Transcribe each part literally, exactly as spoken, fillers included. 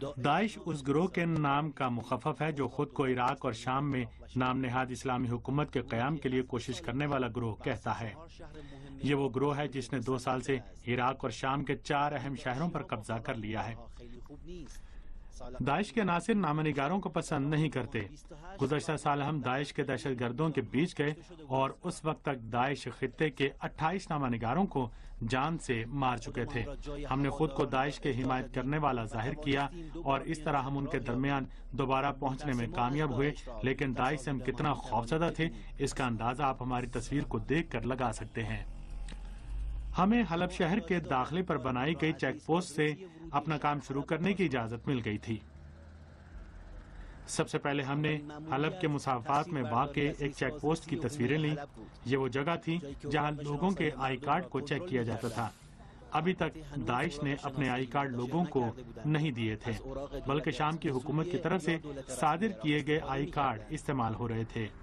داعش اس گروہ کے نام کا مخفف ہے جو خود کو عراق اور شام میں نام نہاد اسلامی حکومت کے قیام کے لیے کوشش کرنے والا گروہ کہتا ہے۔ یہ وہ گروہ ہے جس نے دو سال سے عراق اور شام کے چار اہم شہروں پر قبضہ کر لیا ہے۔ داعش کے عناصر نامہ نگاروں کو پسند نہیں کرتے۔ گزشتہ سال ہم داعش کے دہشت گردوں کے بیچ گئے اور اس وقت تک داعش خطے کے اٹھائیس نامہ نگاروں کو جان سے مار چکے تھے۔ ہم نے خود کو داعش کے حمایت کرنے والا ظاہر کیا اور اس طرح ہم ان کے درمیان دوبارہ پہنچنے میں کامیاب ہوئے، لیکن داعش سے ہم کتنا خوفزدہ تھے اس کا اندازہ آپ ہماری تصویر کو دیکھ کر لگا سکتے ہیں۔ ہمیں حلب شہر کے داخلے پر بنائی گئی چیک پوسٹ سے اپنا کام شروع کرنے کی اجازت مل گئی تھی۔ سب سے پہلے ہم نے حلب کے مسافات میں واقع ایک چیک پوسٹ کی تصویریں لیں۔ یہ وہ جگہ تھی جہاں لوگوں کے آئی کارڈ کو چیک کیا جاتا تھا۔ ابھی تک داعش نے اپنے آئی کارڈ لوگوں کو نہیں دیے تھے، بلکہ شام کی حکومت کی طرف سے صادر کیے گئے آئی کارڈ استعمال ہو رہے تھے۔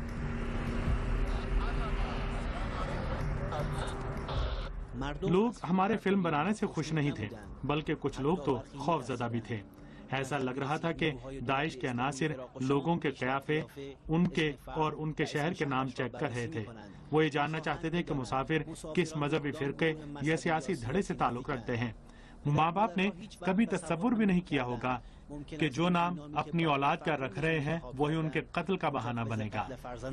لوگ ہمارے فلم بنانے سے خوش نہیں تھے، بلکہ کچھ لوگ تو خوف زدہ بھی تھے۔ ایسا لگ رہا تھا کہ داعش کے عناصر لوگوں کے قیافے ان کے اور ان کے شہر کے نام چیک کر رہے تھے۔ وہ یہ جاننا چاہتے تھے کہ مسافر کس مذہبی فرقے یا سیاسی دھڑے سے تعلق رکھتے ہیں۔ ماں باپ نے کبھی تصور بھی نہیں کیا ہوگا کہ جو نام اپنی اولاد کا رکھ رہے ہیں وہی ان کے قتل کا بہانہ بنے گا۔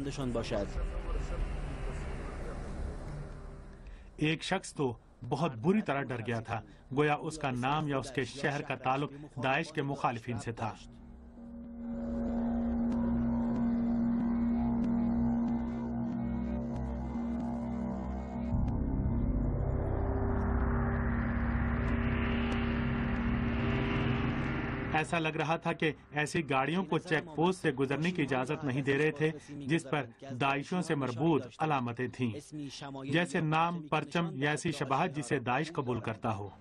ایک شخص تو بہت بری طرح ڈر گیا تھا، گویا اس کا نام یا اس کے شہر کا تعلق داعش کے مخالفین سے تھا۔ ایسا لگ رہا تھا کہ ایسی گاڑیوں کو چیک پوسٹ سے گزرنے کی اجازت نہیں دے رہے تھے جس پر داعشوں سے مربوط علامتیں تھیں، جیسے نام، پرچم یا ایسی شباہت جسے داعش قبول کرتا ہو۔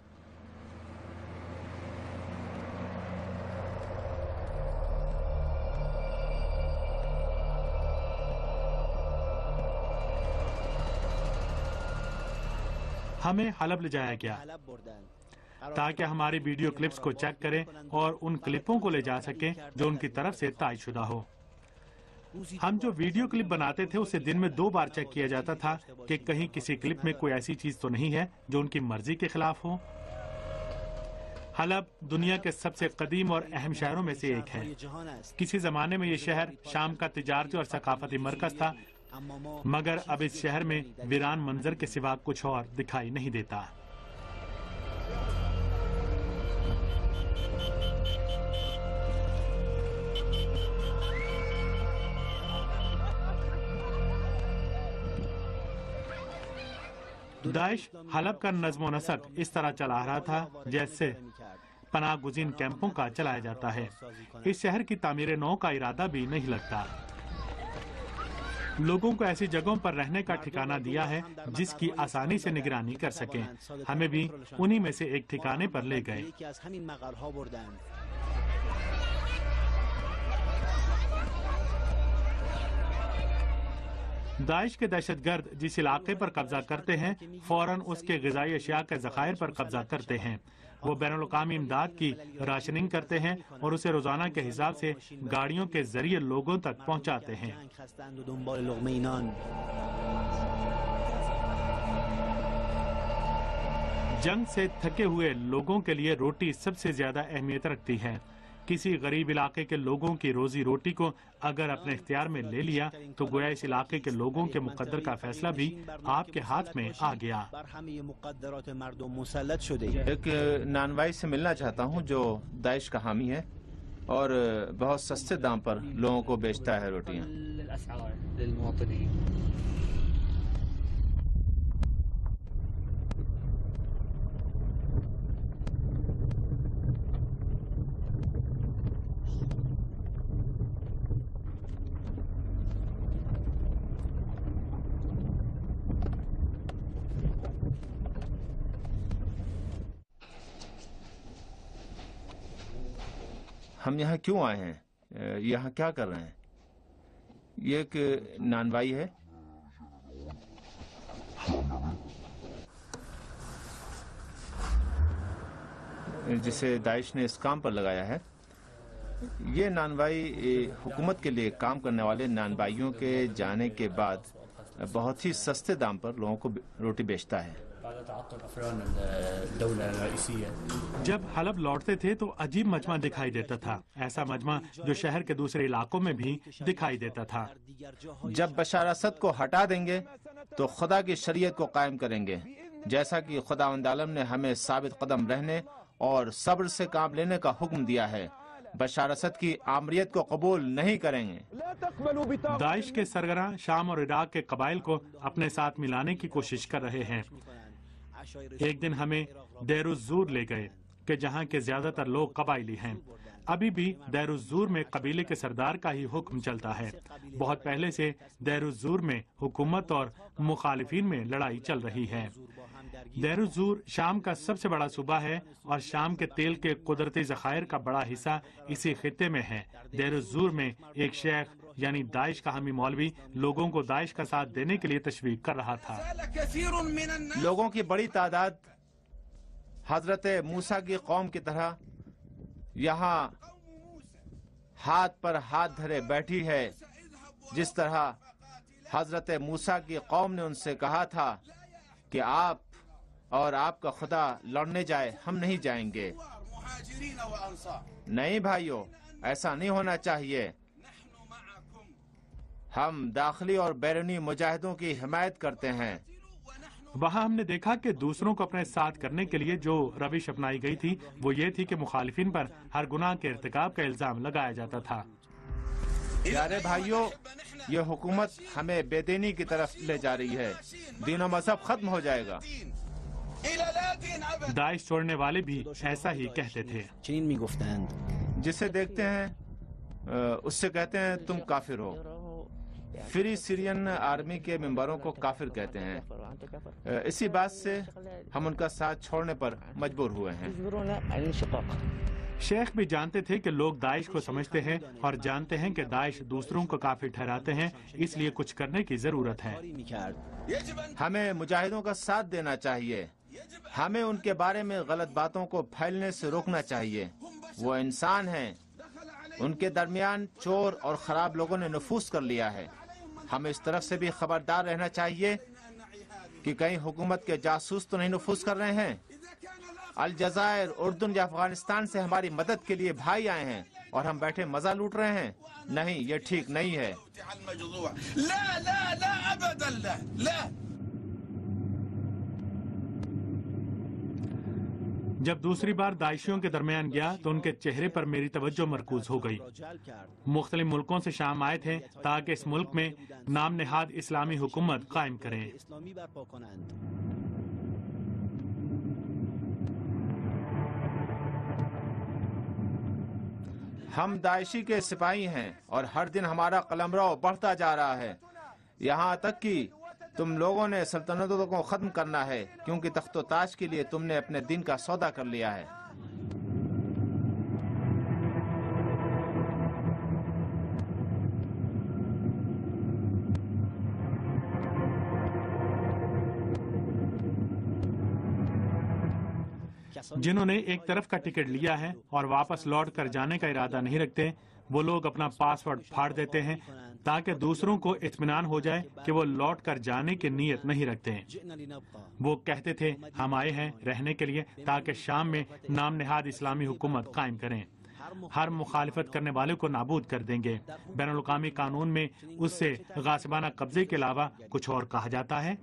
ہمیں حلب لے جایا گیا تاکہ ہماری ویڈیو کلپس کو چیک کریں اور ان کلپوں کو لے جا سکیں جو ان کی طرف سے تائید شدہ ہو۔ ہم جو ویڈیو کلپ بناتے تھے اسے دن میں دو بار چیک کیا جاتا تھا کہ کہیں کسی کلپ میں کوئی ایسی چیز تو نہیں ہے جو ان کی مرضی کے خلاف ہو۔ حلب دنیا کے سب سے قدیم اور اہم شہروں میں سے ایک ہے۔ کسی زمانے میں یہ شہر شام کا تجارتی اور ثقافتی مرکز تھا، مگر اب اس شہر میں ویران منظر کے سوا کچھ اور دکھائی نہیں دیتا۔ داعش حلب کا نظم و نسق اس طرح چلا رہا تھا جیسے پناہ گزین کیمپوں کا چلایا جاتا ہے۔ اس شہر کی تعمیر نو کا ارادہ بھی نہیں لگتا۔ لوگوں کو ایسی جگہوں پر رہنے کا ٹھکانہ دیا ہے جس کی آسانی سے نگرانی کر سکیں۔ ہمیں بھی انہی میں سے ایک ٹھکانے پر لے گئے۔ داعش کے دہشت گرد جس علاقے پر قبضہ کرتے ہیں فوراً اس کے غذائی اشیاء کے ذخائر پر قبضہ کرتے ہیں۔ وہ بین الاقوامی امداد کی راشننگ کرتے ہیں اور اسے روزانہ کے حساب سے گاڑیوں کے ذریعے لوگوں تک پہنچاتے ہیں۔ جنگ سے تھکے ہوئے لوگوں کے لیے روٹی سب سے زیادہ اہمیت رکھتی ہے۔ کسی غریب علاقے کے لوگوں کی روزی روٹی کو اگر اپنے اختیار میں لے لیا تو گویا اس علاقے کے لوگوں کے مقدر کا فیصلہ بھی آپ کے ہاتھ میں آ گیا۔ ایک نانوائی سے ملنا چاہتا ہوں جو داعش کا حامی ہے اور بہت سستے دام پر لوگوں کو بیچتا ہے روٹیاں۔ ہم یہاں کیوں آئے ہیں؟ یہاں کیا کر رہے ہیں؟ یہ ایک نانوائی ہے۔ جسے داعش نے اس کام پر لگایا ہے، یہ نانوائی حکومت کے لیے کام کرنے والے نانوائیوں کے جانے کے بعد بہت ہی سستے دام پر لوگوں کو روٹی بیچتا ہے۔ جب حلب لوٹتے تھے تو عجیب مجمع دکھائی دیتا تھا، ایسا مجمع جو شہر کے دوسرے علاقوں میں بھی دکھائی دیتا تھا۔ جب بشار اسد کو ہٹا دیں گے تو خدا کی شریعت کو قائم کریں گے، جیسا کہ خداوند عالم نے ہمیں ثابت قدم رہنے اور صبر سے کام لینے کا حکم دیا ہے۔ بشار اسد کی آمریت کو قبول نہیں کریں گے۔ داعش کے سرگراں شام اور عراق کے قبائل کو اپنے ساتھ ملانے کی کوشش کر رہے ہیں۔ ایک دن ہمیں دیر الزور لے گئے کہ جہاں کے زیادہ تر لوگ قبائلی ہیں۔ ابھی بھی دیر الزور میں قبیلے کے سردار کا ہی حکم چلتا ہے۔ بہت پہلے سے دیر الزور میں حکومت اور مخالفین میں لڑائی چل رہی ہے۔ دیر الزور شام کا سب سے بڑا صوبہ ہے اور شام کے تیل کے قدرتی ذخائر کا بڑا حصہ اسی خطے میں ہے۔ دیر الزور میں ایک شیخ یعنی داعش کا حامی مولوی لوگوں کو داعش کا ساتھ دینے کے لیے تشویق کر رہا تھا۔ لوگوں کی بڑی تعداد حضرت موسیٰ کی قوم کی طرح یہاں ہاتھ پر ہاتھ دھرے بیٹھی ہے، جس طرح حضرت موسیٰ کی قوم نے ان سے کہا تھا کہ آپ اور آپ کا خدا لڑنے جائے، ہم نہیں جائیں گے۔ نہیں بھائیو، ایسا نہیں ہونا چاہیے۔ ہم داخلی اور بیرونی مجاہدوں کی حمایت کرتے ہیں۔ وہاں ہم نے دیکھا کہ دوسروں کو اپنے ساتھ کرنے کے لیے جو روش اپنائی گئی تھی وہ یہ تھی کہ مخالفین پر ہر گناہ کے ارتکاب کا الزام لگایا جاتا تھا۔ پیارے بھائیوں، یہ حکومت ہمیں بے دینی کی طرف لے جا رہی ہے۔ دین و مذہب ختم ہو جائے گا۔ داعش چھوڑنے والے بھی ایسا ہی کہتے تھے۔ جسے دیکھتے ہیں اس سے کہتے ہیں تم کافر ہو۔ فری سیرین آرمی کے ممبروں کو کافر کہتے ہیں۔ اسی بات سے ہم ان کا ساتھ چھوڑنے پر مجبور ہوئے ہیں۔ شیخ بھی جانتے تھے کہ لوگ داعش کو سمجھتے ہیں اور جانتے ہیں کہ داعش دوسروں کو کافر ٹھہراتے ہیں، اس لیے کچھ کرنے کی ضرورت ہے۔ ہمیں مجاہدوں کا ساتھ دینا چاہیے۔ ہمیں ان کے بارے میں غلط باتوں کو پھیلنے سے روکنا چاہیے۔ وہ انسان ہیں، ان کے درمیان چور اور خراب لوگوں نے نفوذ کر لیا ہے۔ ہمیں اس طرف سے بھی خبردار رہنا چاہیے کہ کہیں حکومت کے جاسوس تو نہیں نفوذ کر رہے ہیں۔ الجزائر، اردن یا افغانستان سے ہماری مدد کے لیے بھائی آئے ہیں اور ہم بیٹھے مزہ لوٹ رہے ہیں؟ نہیں، یہ ٹھیک نہیں ہے۔ جب دوسری بار داعشیوں کے درمیان گیا تو ان کے چہرے پر میری توجہ مرکوز ہو گئی۔ مختلف ملکوں سے شام آئے تھے تاکہ اس ملک میں نام نہاد اسلامی حکومت قائم کریں۔ ہم داعشی کے سپاہی ہیں اور ہر دن ہمارا قلمرو بڑھتا جا رہا ہے، یہاں تک کہ تم لوگوں نے سلطنتوں کو ختم کرنا ہے، کیونکہ تخت و تاج کے لیے تم نے اپنے دین کا سودا کر لیا ہے۔ جنہوں نے ایک طرف کا ٹکٹ لیا ہے اور واپس لوٹ کر جانے کا ارادہ نہیں رکھتے، وہ لوگ اپنا پاسورڈ پھاڑ دیتے ہیں تاکہ دوسروں کو اطمینان ہو جائے کہ وہ لوٹ کر جانے کی نیت نہیں رکھتے ہیں۔ وہ کہتے تھے ہم آئے ہیں رہنے کے لیے تاکہ شام میں نام نہاد اسلامی حکومت قائم کریں۔ ہر مخالفت کرنے والے کو نابود کر دیں گے۔ بین الاقوامی قانون میں اس سے غاصبانہ قبضے کے علاوہ کچھ اور کہا جاتا ہے۔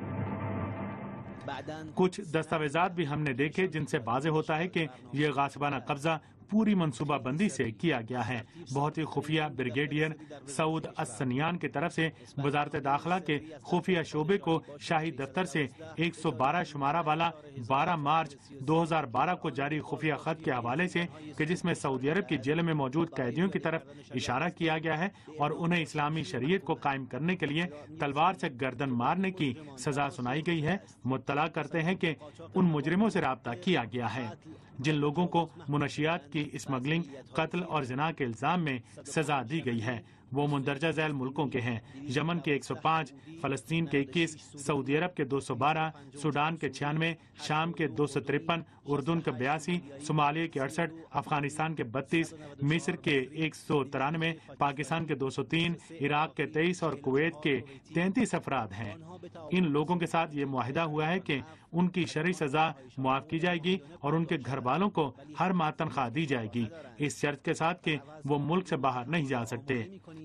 کچھ دستاویزات بھی ہم نے دیکھے جن سے واضح ہوتا ہے کہ یہ غاصبانہ قبضہ پوری منصوبہ بندی سے کیا گیا ہے۔ بہت ہی خفیہ بریگیڈیئر سعود السنیان کی طرف سے وزارت داخلہ کے خفیہ شعبے کو شاہی دفتر سے ایک سو بارہ شمارہ والا بارہ مارچ دو ہزار بارہ کو جاری خفیہ خط کے حوالے سے کہ جس میں سعودی عرب کی جیل میں موجود قیدیوں کی طرف اشارہ کیا گیا ہے اور انہیں اسلامی شریعت کو قائم کرنے کے لیے تلوار سے گردن مارنے کی سزا سنائی گئی ہے، مطلع کرتے ہیں کہ ان مجرموں سے رابطہ کیا گیا ہے جن لوگوں کو منشیات کی اسمگلنگ، قتل اور زنا کے الزام میں سزا دی گئی ہے۔ وہ مندرجہ ذیل ملکوں کے ہیں: یمن کے ایک سو پانچ، فلسطین کے اکیس، سعودی عرب کے دو سو بارہ، سوڈان کے چھیانوے، شام کے دو سو ترپن اردن کے بیاسی، صومالیہ کے اڑسٹھ، افغانستان کے بتیس، مصر کے ایک سو ترانوے، پاکستان کے دو سو تین، عراق کے تیئیس اور کویت کے تینتیس افراد ہیں۔ ان لوگوں کے ساتھ یہ معاہدہ ہوا ہے کہ ان کی شرعی سزا معاف کی جائے گی اور ان کے گھر والوں کو ہر ماہ تنخواہ دی جائے گی، اس شرط کے ساتھ کہ وہ ملک سے باہر نہیں جا سکتے۔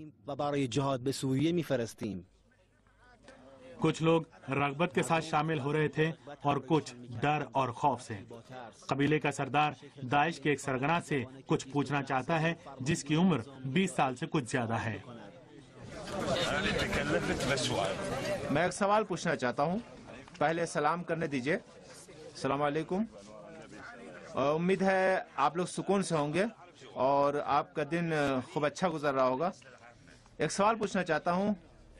کچھ لوگ رغبت کے ساتھ شامل ہو رہے تھے اور کچھ ڈر اور خوف سے۔ قبیلے کا سردار داعش کے ایک سرگنا سے کچھ پوچھنا چاہتا ہے جس کی عمر بیس سال سے کچھ زیادہ ہے۔ میں ایک سوال پوچھنا چاہتا ہوں، پہلے سلام کرنے دیجئے۔ السلام علیکم۔ امید ہے آپ لوگ سکون سے ہوں گے اور آپ کا دن خوب اچھا گزر رہا ہوگا۔ ایک سوال پوچھنا چاہتا ہوں۔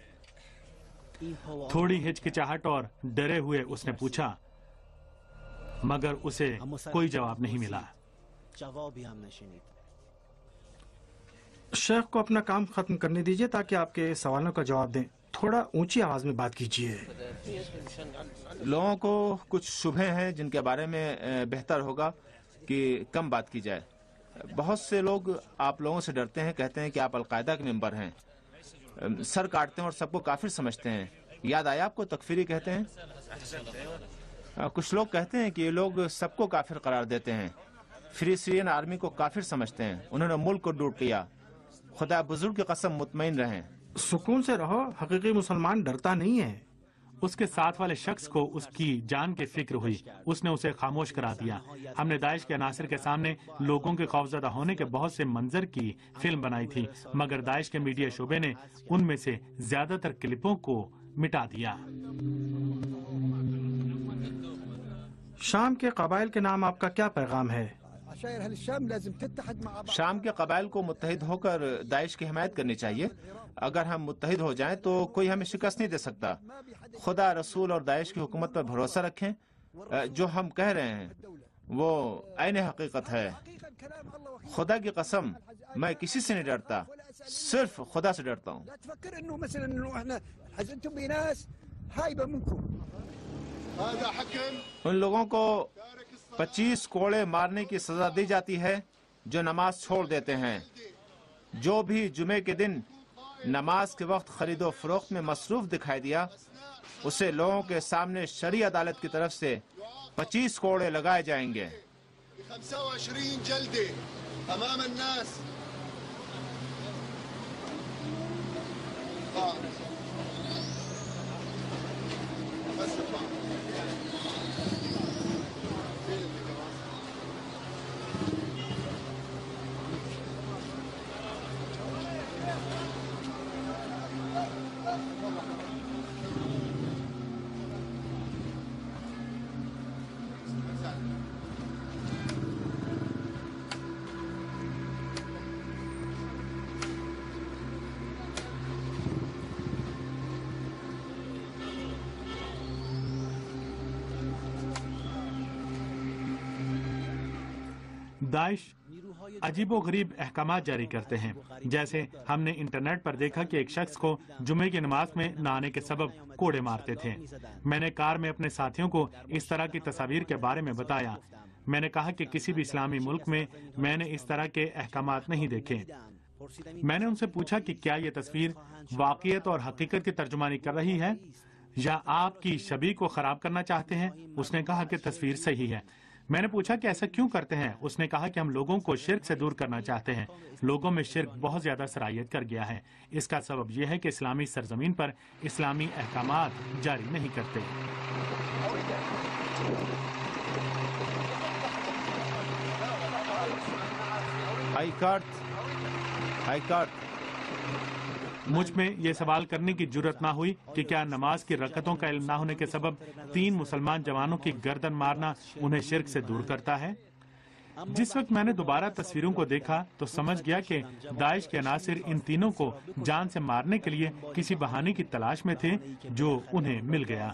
تھوڑی ہچکچاہٹ اور ڈرے ہوئے اس نے پوچھا، مگر اسے کوئی جواب نہیں ملا۔ شیخ کو اپنا کام ختم کرنے دیجئے تاکہ آپ کے سوالوں کا جواب دیں۔ تھوڑا اونچی آواز میں بات کیجئے۔ لوگوں کو کچھ شبہے ہیں جن کے بارے میں بہتر ہوگا کہ کم بات کی جائے۔ بہت سے لوگ آپ لوگوں سے ڈرتے ہیں، کہتے ہیں کہ آپ القاعدہ کے ممبر ہیں، سر کاٹتے ہیں اور سب کو کافر سمجھتے ہیں۔ یاد آیا آپ کو تکفیری کہتے ہیں؟ کچھ لوگ کہتے ہیں کہ یہ لوگ سب کو کافر قرار دیتے ہیں، فری سیرین آرمی کو کافر سمجھتے ہیں، انہوں نے ملک کو لوٹ لیا۔ خدا بزرگ کی قسم مطمئن رہیں۔ سکون سے رہو، حقیقی مسلمان ڈرتا نہیں ہے۔ اس کے ساتھ والے شخص کو اس کی جان کی فکر ہوئی، اس نے اسے خاموش کرا دیا۔ ہم نے داعش کے عناصر کے سامنے لوگوں کے خوفزدہ ہونے کے بہت سے منظر کی فلم بنائی تھی، مگر داعش کے میڈیا شعبے نے ان میں سے زیادہ تر کلپوں کو مٹا دیا۔ شام کے قبائل کے نام آپ کا کیا پیغام ہے؟ شام کے قبائل کو متحد ہو کر داعش کی حمایت کرنی چاہیے۔ اگر ہم متحد ہو جائیں تو کوئی ہمیں شکست نہیں دے سکتا۔ خدا، رسول اور داعش کی حکومت پر بھروسہ رکھیں۔ جو ہم کہہ رہے ہیں وہ عین حقیقت ہے۔ خدا کی قسم میں کسی سے نہیں ڈرتا، صرف خدا سے ڈرتا ہوں۔ ان لوگوں کو پچیس کوڑے مارنے کی سزا دی جاتی ہے جو نماز چھوڑ دیتے ہیں۔ جو بھی جمعے کے دن نماز کے وقت خرید و فروخت میں مصروف دکھائی دیا، اسے لوگوں کے سامنے شرعی عدالت کی طرف سے پچیس کوڑے لگائے جائیں گے۔ داعش عجیب و غریب احکامات جاری کرتے ہیں، جیسے ہم نے انٹرنیٹ پر دیکھا کہ ایک شخص کو جمعے کی نماز میں نہ آنے کے سبب کوڑے مارتے تھے۔ میں نے کار میں اپنے ساتھیوں کو اس طرح کی تصاویر کے بارے میں بتایا۔ میں نے کہا کہ کسی بھی اسلامی ملک میں میں نے اس طرح کے احکامات نہیں دیکھے۔ میں نے ان سے پوچھا کہ کیا یہ تصویر واقعیت اور حقیقت کی ترجمانی کر رہی ہے یا آپ کی شبیہ کو خراب کرنا چاہتے ہیں؟ اس نے کہا کہ تصویر صحیح ہے۔ میں نے پوچھا کہ ایسا کیوں کرتے ہیں؟ اس نے کہا کہ ہم لوگوں کو شرک سے دور کرنا چاہتے ہیں۔ لوگوں میں شرک بہت زیادہ سرایت کر گیا ہے۔ اس کا سبب یہ ہے کہ اسلامی سرزمین پر اسلامی احکامات جاری نہیں کرتے۔ ہائی کارٹ ہائی کارٹ مجھ میں یہ سوال کرنے کی جرت نہ ہوئی کہ کیا نماز کی رکعتوں کا علم نہ ہونے کے سبب تین مسلمان جوانوں کی گردن مارنا انہیں شرک سے دور کرتا ہے؟ جس وقت میں نے دوبارہ تصویروں کو دیکھا تو سمجھ گیا کہ داعش کے عناصر ان تینوں کو جان سے مارنے کے لیے کسی بہانے کی تلاش میں تھے جو انہیں مل گیا۔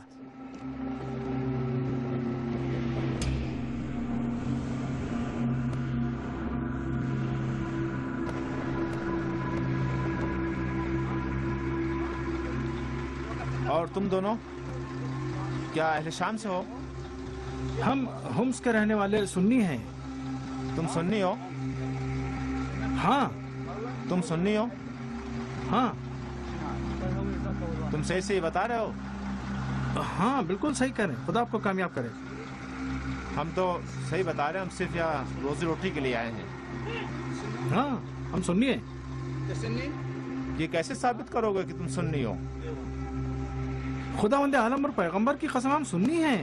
اور تم دونوں کیا اہل شام سے ہو؟ ہم ہومس کے رہنے والے سنی ہیں. تم سنی ہو؟ ہاں تم سنی ہو؟ ہاں تم صحیح صحیح بتا رہے ہو؟ ہاں بالکل صحیح کہہ رہے ہیں. خدا آپ کو کامیاب کرے. ہم تو صحیح بتا رہے ہیں. ہم صرف یہاں روزی روٹی کے لیے آئے ہیں. ہاں ہم سنی ہیں. یہ کیسے ثابت کرو گے کہ تم سنی ہو؟ خداوند عالم اور پیغمبر کی قسم ہم سنی ہیں.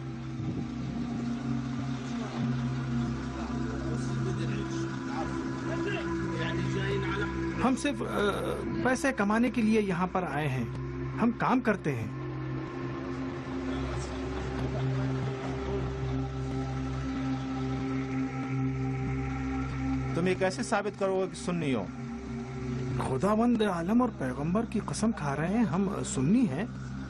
ہم صرف پیسے کمانے کے لیے یہاں پر آئے ہیں. ہم کام کرتے ہیں. تم یہ کیسے ثابت کرو گے کہ سنی ہو؟ خداوند عالم اور پیغمبر کی قسم کھا رہے ہیں ہم سنی ہیں.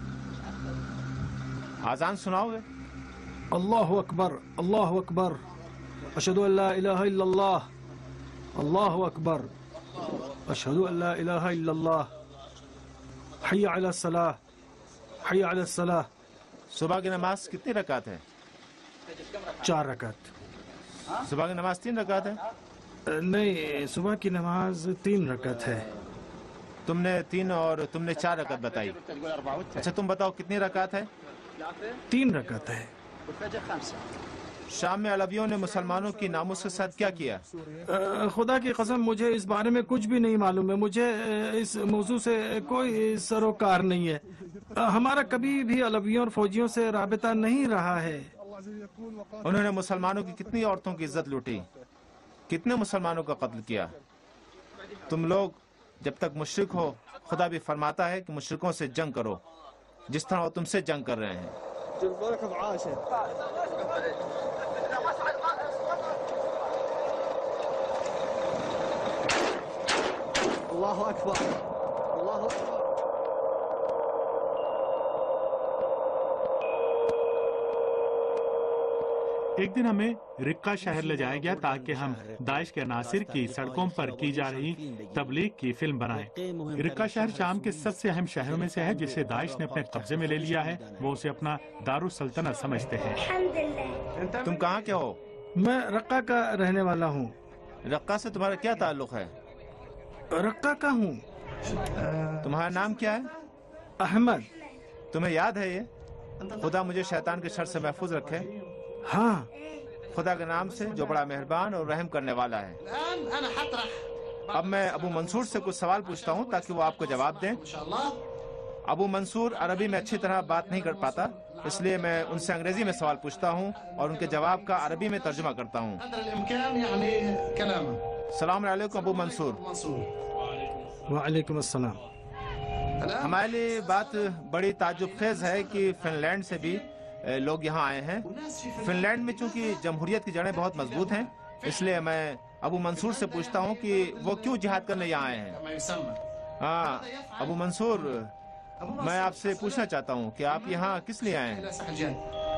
آذان سناؤ گے؟ اللہ اکبر اللہ اکبر اشہد ان لا الہ الا اللہ اللہ اکبر اشہد ان لا الہ الا اللہ حی علی الصلاۃ حی علی الصلاۃ. صبح کی نماز کتنی رکعت ہے؟ چار رکعت. صبح کی نماز تین رکعت ہے؟ نہیں صبح کی نماز تین رکعت ہے. تم نے تین اور تم نے چار رکعت بتائی. اچھا تم بتاؤ کتنی رکعت ہے؟ تین رکعت ہے. شام میں علویوں نے مسلمانوں کی ناموس کے ساتھ کیا کیا؟ خدا کی قسم مجھے اس بارے میں کچھ بھی نہیں معلوم ہے. مجھے اس موضوع سے کوئی سروکار نہیں ہے. ہمارا کبھی بھی علویوں اور فوجیوں سے رابطہ نہیں رہا ہے. انہوں نے مسلمانوں کی کتنی عورتوں کی عزت لوٹی؟ کتنے مسلمانوں کا قتل کیا؟ تم لوگ جب تک مشرک ہو خدا بھی فرماتا ہے کہ مشرکوں سے جنگ کرو جس طرح وہ تم سے جنگ کر رہے ہیں. اللہ اکبر اللہ اکبر. ایک دن ہمیں رقہ شہر لے جایا گیا تاکہ ہم داعش کے عناصر کی سڑکوں پر کی جا رہی تبلیغ کی فلم بنائیں. رقہ شہر شام کے سب سے اہم شہروں میں سے ہے جسے داعش نے اپنے قبضے میں لے لیا ہے. وہ اسے اپنا دارالسلطنت سمجھتے ہیں. تم کہاں کے ہو؟ میں رقہ کا رہنے والا ہوں. رقہ سے تمہارا کیا تعلق ہے؟ رقہ کا ہوں. تمہارا نام کیا ہے؟ احمد. تمہیں یاد ہے یہ؟ خدا مجھے شیطان کے شر سے محفوظ رکھے. ہاں خدا کے نام سے جو بڑا مہربان اور رحم کرنے والا ہے. اب میں ابو منصور سے کچھ سوال پوچھتا ہوں تاکہ وہ آپ کو جواب دیں. ابو منصور عربی میں اچھی طرح بات نہیں کر پاتا اس لیے میں ان سے انگریزی میں سوال پوچھتا ہوں اور ان کے جواب کا عربی میں ترجمہ کرتا ہوں. السلام علیکم ابو منصور. وعلیکم السلام. ہمارے لیے بات بڑی تعجب خیز ہے کہ فن لینڈ سے بھی لوگ یہاں آئے ہیں. فن لینڈ میں چونکہ جمہوریت کی جڑیں بہت مضبوط ہیں اس لیے میں ابو منصور سے پوچھتا ہوں کہ وہ کیوں جہاد کرنے یہاں آئے ہیں. ہاں ابو منصور میں آپ سے پوچھنا چاہتا ہوں کہ آپ یہاں کس لیے آئے ہیں؟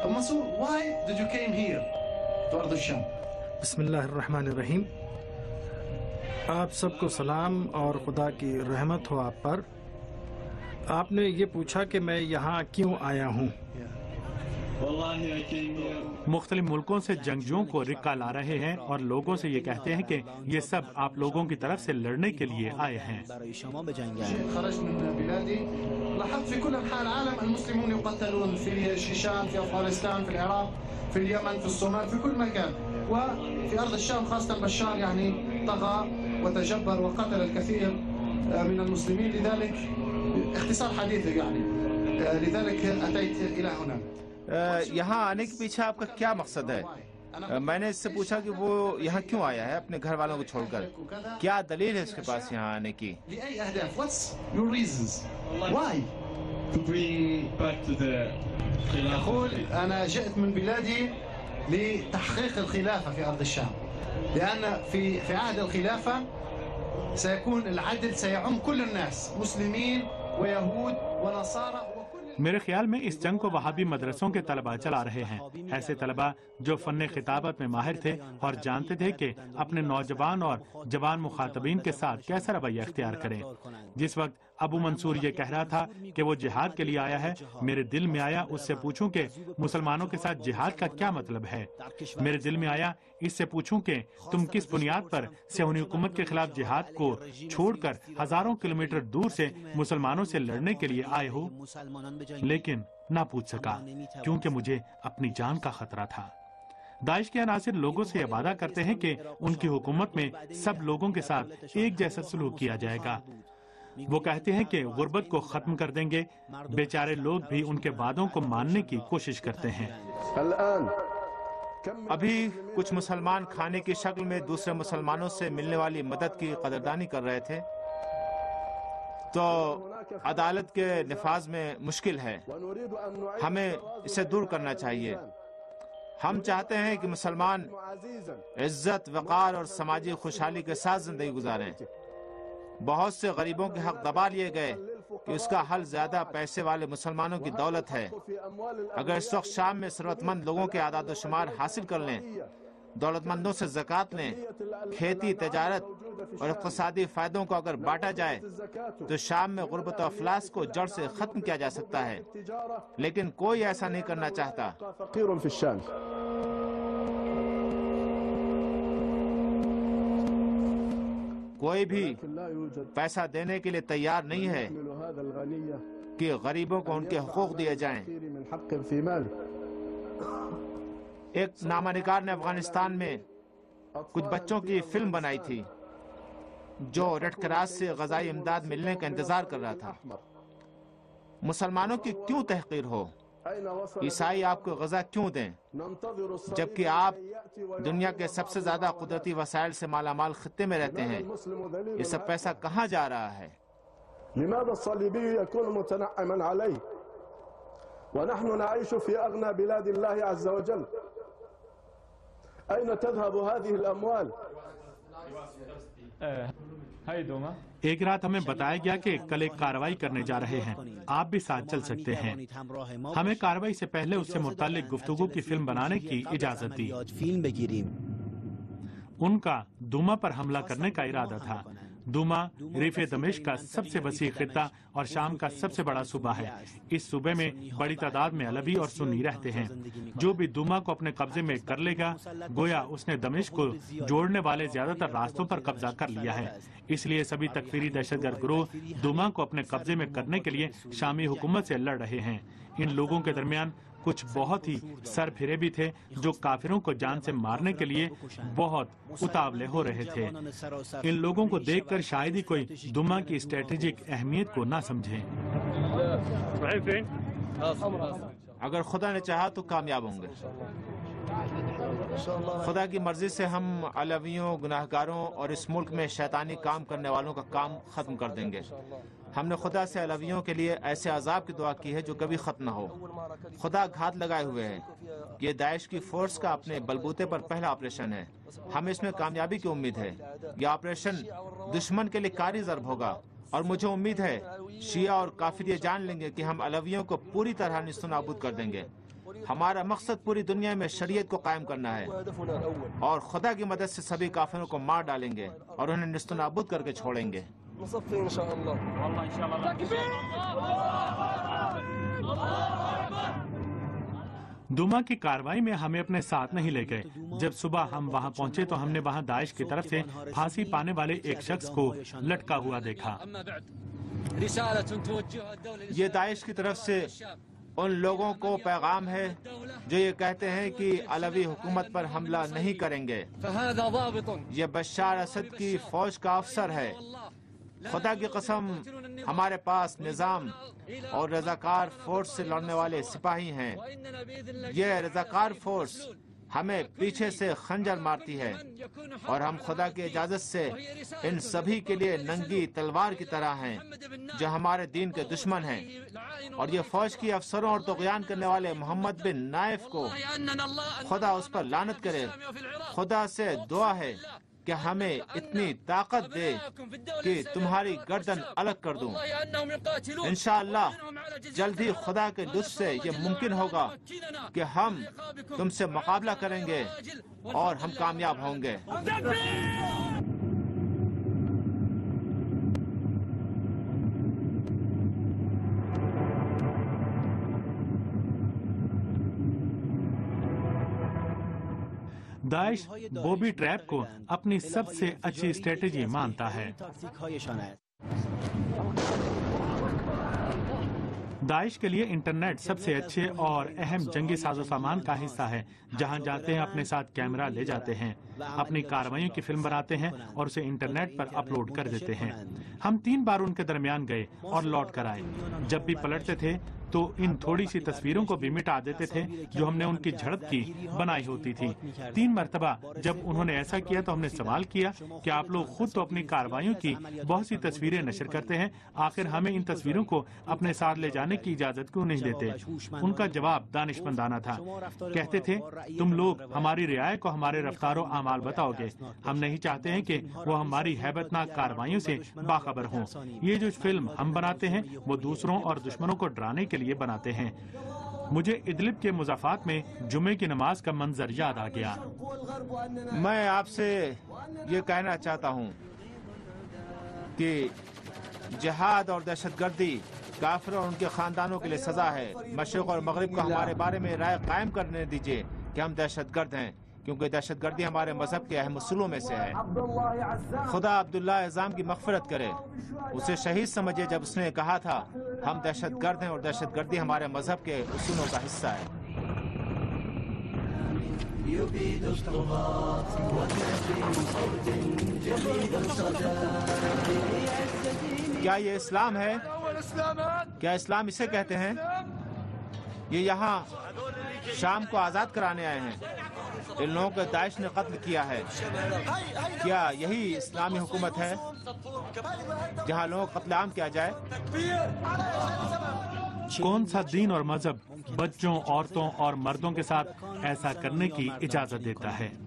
بسم اللہ الرحمن الرحیم. آپ سب کو سلام اور خدا کی رحمت ہو آپ پر. آپ نے یہ پوچھا کہ میں یہاں کیوں آیا ہوں. مختلف ملکوں سے جنگجوؤں کو رقہ لا رہے ہیں اور لوگوں سے یہ کہتے ہیں کہ یہ سب آپ لوگوں کی طرف سے لڑنے کے لیے آئے ہیں. خرجت من بلادي لاحظت في كل انحاء العالم المسلمون يقتلون في الشيشان في افغانستان في العراق في اليمن في الصومال في كل مكان وفي ارض الشام خاصه بشار يعني طغى وتجبر وقتل الكثير من المسلمين. لذلك اختصار حديثي يعني لذلك اتيت الى هنا. یہاں آنے کے پیچھے آپ کا کیا مقصد ہے؟ میں نے اس سے پوچھا کہ وہ یہاں کیوں آیا ہے اپنے گھر والوں کو چھوڑ کر. کیا دلیل ہے اس کے پاس یہاں آنے کی؟ أقول أنا جئت من بلادي لتحقيق الخلافة في أرض الشام لأن في في عهد الخلافة سيكون العدل سيعم كل الناس مسلمين ويهود ونصارى. میرے خیال میں اس جنگ کو وہابی مدرسوں کے طلباء چلا رہے ہیں. ایسے طلباء جو فن خطابت میں ماہر تھے اور جانتے تھے کہ اپنے نوجوان اور جوان مخاطبین کے ساتھ کیسا رویہ اختیار کریں. جس وقت ابو منصور یہ کہہ رہا تھا کہ وہ جہاد کے لیے آیا ہے۔ میرے دل میں آیا اس سے پوچھوں کہ مسلمانوں کے ساتھ جہاد کا کیا مطلب ہے۔ میرے دل میں آیا اس سے پوچھوں کہ تم کس بنیاد پر صہیونی حکومت کے خلاف جہاد کو چھوڑ کر ہزاروں کلومیٹر دور سے مسلمانوں سے لڑنے کے لیے آئے ہو، لیکن نہ پوچھ سکا کیونکہ مجھے اپنی جان کا خطرہ تھا۔ داعش کے عناصر لوگوں سے یہ وعدہ کرتے ہیں کہ ان کی حکومت میں سب لوگوں کے ساتھ ایک جیسا سلوک کیا جائے گا۔ وہ کہتے ہیں کہ غربت کو ختم کر دیں گے۔ بیچارے لوگ بھی ان کے وعدوں کو ماننے کی کوشش کرتے ہیں۔ ابھی کچھ مسلمان کھانے کی شکل میں دوسرے مسلمانوں سے ملنے والی مدد کی قدردانی کر رہے تھے، تو عدالت کے نفاذ میں مشکل ہے۔ ہمیں اسے دور کرنا چاہیے۔ ہم چاہتے ہیں کہ مسلمان عزت، وقار اور سماجی خوشحالی کے ساتھ زندگی گزاریں۔ بہت سے غریبوں کے حق دبا لیے گئے کہ اس کا حل زیادہ پیسے والے مسلمانوں کی دولت ہے۔ اگر اس وقت شام میں ثروت مند لوگوں کے اعداد و شمار حاصل کر لیں، دولت مندوں سے زکوٰۃ لیں، کھیتی، تجارت اور اقتصادی فائدوں کو اگر بانٹا جائے تو شام میں غربت و افلاس کو جڑ سے ختم کیا جا سکتا ہے، لیکن کوئی ایسا نہیں کرنا چاہتا۔ کوئی بھی پیسہ دینے کے لیے تیار نہیں ہے کہ غریبوں کو ان کے حقوق دیے جائیں۔ ایک نامہ نگار نے افغانستان میں کچھ بچوں کی فلم بنائی تھی جو ریڈ کراس سے غذائی امداد ملنے کا انتظار کر رہا تھا۔ مسلمانوں کی کیوں تحقیر ہو؟ عیسائی آپ کو غذا کیوں دیں جبکہ آپ دنیا کے سب سے زیادہ قدرتی وسائل سے مالا مال خطے میں رہتے ہیں؟ یہ سب پیسہ کہاں جا رہا ہے؟ لماذا الصليبي يكون متنعما عليه ونحن نعيش في أغنى بلاد الله عز وجل؟ أين تذهب هذه الأموال؟ ایک رات ہمیں بتایا گیا کہ کل ایک کارروائی کرنے جا رہے ہیں، آپ بھی ساتھ چل سکتے ہیں۔ ہمیں کارروائی سے پہلے اس سے متعلق گفتگو کی فلم بنانے کی اجازت دی۔ ان کا دوما پر حملہ کرنے کا ارادہ تھا۔ دوما ریف دمشق کا سب سے وسیع خطہ اور شام کا سب سے بڑا صوبہ ہے۔ اس صوبے میں بڑی تعداد میں علوی اور سنی رہتے ہیں۔ جو بھی دوما کو اپنے قبضے میں کر لے گا گویا اس نے دمشق کو جوڑنے والے زیادہ تر راستوں پر قبضہ کر لیا ہے۔ اس لیے سبھی تکفیری دہشت گرد گروہ دوما کو اپنے قبضے میں کرنے کے لیے شامی حکومت سے لڑ رہے ہیں۔ ان لوگوں کے درمیان کچھ بہت ہی سر پھرے بھی تھے جو کافروں کو جان سے مارنے کے لیے بہت اتاولے ہو رہے تھے۔ ان لوگوں کو دیکھ کر شاید ہی کوئی دوما کی اسٹریٹجک اہمیت کو نہ سمجھے۔ اگر خدا نے چاہا تو کامیاب ہوں گے۔ خدا کی مرضی سے ہم علویوں، گناہگاروں اور اس ملک میں شیطانی کام کرنے والوں کا کام ختم کر دیں گے۔ ہم نے خدا سے علویوں کے لیے ایسے عذاب کی دعا کی ہے جو کبھی ختم نہ ہو۔ خدا گھات لگائے ہوئے ہے۔ یہ داعش کی فورس کا اپنے بلبوتے پر پہلا آپریشن ہے۔ ہمیں اس میں کامیابی کی امید ہے۔ یہ آپریشن دشمن کے لیے کاری ضرب ہوگا اور مجھے امید ہے شیعہ اور کافر یہ جان لیں گے کہ ہم علویوں کو پوری طرح نیست و نابود کر دیں گے۔ ہمارا مقصد پوری دنیا میں شریعت کو قائم کرنا ہے اور خدا کی مدد سے سبھی کافروں کو مار ڈالیں گے اور انہیں نیست و نابود کر کے چھوڑیں گے۔ دوما کی کاروائی میں ہمیں اپنے ساتھ نہیں لے گئے۔ جب صبح ہم وہاں پہنچے تو ہم نے وہاں داعش کی طرف سے پھانسی پانے والے ایک شخص کو لٹکا ہوا دیکھا۔ یہ داعش کی طرف سے ان لوگوں کو پیغام ہے جو یہ کہتے ہیں کہ علوی حکومت پر حملہ نہیں کریں گے۔ یہ بشار اسد کی فوج کا افسر ہے۔ خدا کی قسم ہمارے پاس نظام اور رضاکار فورس سے لڑنے والے سپاہی ہیں۔ یہ رضاکار فورس ہمیں پیچھے سے خنجر مارتی ہے اور ہم خدا کی اجازت سے ان سبھی کے لیے ننگی تلوار کی طرح ہیں جو ہمارے دین کے دشمن ہیں۔ اور یہ فوج کی افسروں اور طغیان کرنے والے محمد بن نائف کو خدا اس پر لعنت کرے۔ خدا سے دعا ہے کہ ہمیں اتنی طاقت دے کہ تمہاری گردن الگ کر دوں۔ انشاءاللہ جلد ہی خدا کے لطف سے یہ ممکن ہوگا کہ ہم تم سے مقابلہ کریں گے اور ہم کامیاب ہوں گے۔ داعش بوبی ٹریپ کو اپنی سب سے اچھی اسٹریٹجی مانتا ہے۔ داعش کے لیے انٹرنیٹ سب سے اچھے اور اہم جنگی ساز و سامان کا حصہ ہے۔ جہاں جاتے ہیں اپنے ساتھ کیمرہ لے جاتے ہیں، اپنی کارروائیوں کی فلم بناتے ہیں اور اسے انٹرنیٹ پر اپلوڈ کر دیتے ہیں۔ ہم تین بار ان کے درمیان گئے اور لوٹ کر آئے۔ جب بھی پلٹتے تھے تو ان تھوڑی سی تصویروں کو بھی مٹا دیتے تھے جو ہم نے ان کی جھڑپ کی بنائی ہوتی تھی۔ تین مرتبہ جب انہوں نے ایسا کیا تو ہم نے سوال کیا کہ آپ لوگ خود تو اپنی کارروائیوں کی بہت سی تصویریں نشر کرتے ہیں، آخر ہمیں ان تصویروں کو اپنے ساتھ لے جانے کی اجازت کیوں نہیں دیتے؟ ان کا جواب دانشمندانہ تھا۔ کہتے تھے تم لوگ ہماری رعایا کو ہمارے رفتار و اعمال بتاؤ گے، ہم نہیں چاہتے ہیں کہ وہ ہماری ہیبت ناک کارروائیوں سے باخبر ہوں۔ یہ جو فلم ہم بناتے ہیں وہ دوسروں اور دشمنوں کو ڈرانے کے لیے بناتے ہیں۔ مجھے ادلب کے مضافات میں جمعے کی نماز کا منظر یاد آ گیا۔ میں آپ سے یہ کہنا چاہتا ہوں کہ جہاد اور دہشت گردی کافروں اور ان کے خاندانوں کے لیے سزا ہے۔ مشرق اور مغرب کو ہمارے بارے میں رائے قائم کرنے دیجیے کہ ہم دہشت گرد ہیں، کیونکہ دہشت گردی ہمارے مذہب کے اہم اصولوں میں سے ہے۔ خدا عبداللہ اعظام کی مغفرت کرے، اسے شہید سمجھے جب اس نے کہا تھا ہم دہشت گرد ہیں اور دہشت گردی ہمارے مذہب کے اصولوں کا حصہ ہے۔ کیا یہ اسلام ہے؟ کیا اسلام اسے کہتے ہیں؟ یہ یہاں شام کو آزاد کرانے آئے ہیں، ان لوگوں کو داعش نے قتل کیا ہے۔ کیا یہی اسلامی حکومت ہے جہاں لوگوں کو قتل عام کیا جائے؟ کون سا دین اور مذہب بچوں، عورتوں اور مردوں کے ساتھ ایسا کرنے کی اجازت دیتا ہے؟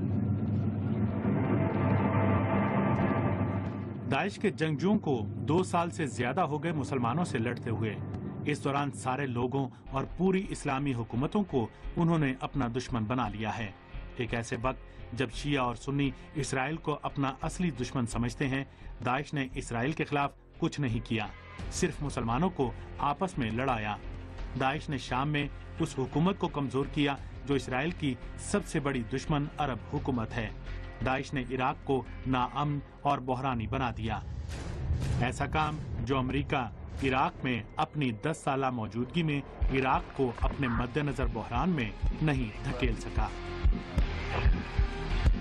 داعش کے جنگجوؤں کو دو سال سے زیادہ ہو گئے مسلمانوں سے لڑتے ہوئے۔ اس دوران سارے لوگوں اور پوری اسلامی حکومتوں کو انہوں نے اپنا دشمن بنا لیا ہے۔ ایک ایسے وقت جب شیعہ اور سنی اسرائیل کو اپنا اصلی دشمن سمجھتے ہیں، داعش نے اسرائیل کے خلاف کچھ نہیں کیا، صرف مسلمانوں کو آپس میں لڑایا۔ داعش نے شام میں اس حکومت کو کمزور کیا جو اسرائیل کی سب سے بڑی دشمن عرب حکومت ہے۔ داعش نے عراق کو ناامن اور بحرانی بنا دیا، ایسا کام جو امریکہ عراق میں اپنی دس سالہ موجودگی میں عراق کو اپنے مد نظر بحران میں نہیں دھکیل سکا۔